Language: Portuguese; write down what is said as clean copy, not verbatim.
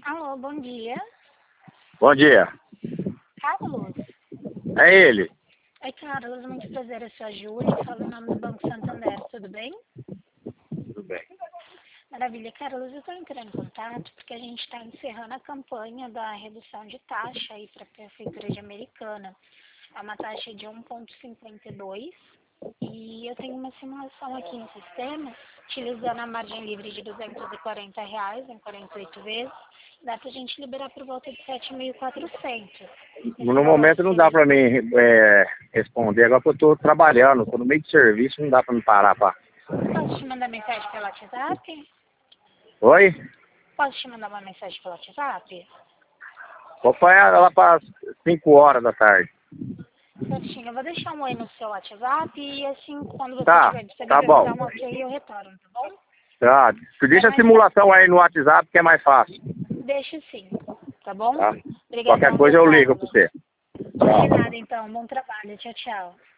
Alô, bom dia. Bom dia. Carlos. É ele. Oi, Carlos, muito prazer, eu sou a Júlia, falo em nome do Banco Santander, tudo bem? Tudo bem. Maravilha, Carlos, eu estou entrando em contato porque a gente está encerrando a campanha da redução de taxa aí para a Prefeitura de Americana. É uma taxa de 1,52 e eu tenho uma simulação aqui no sistema, utilizando a margem livre de R$ 240 em 48 vezes, dá para a gente liberar por volta de 7.400. No momento não dá para mim responder, agora que eu estou trabalhando, estou no meio de serviço, não dá para me parar. Posso te mandar mensagem pelo WhatsApp? Oi? Posso te mandar uma mensagem pelo WhatsApp? Vou apanhar ela para 5 horas da tarde. Certinho, eu vou deixar um oi no seu WhatsApp e assim, quando você Tá, tiver tá disponível, me bom. dá um ok e eu retorno, tá bom? Tá. Deixa a Mais simulação aí no WhatsApp que é mais fácil. deixa sim, tá bom? Tá? Qualquer Obrigadão, coisa viu, eu ligo para Carlos? você. De nada, então. Bom trabalho. Tchau, tchau.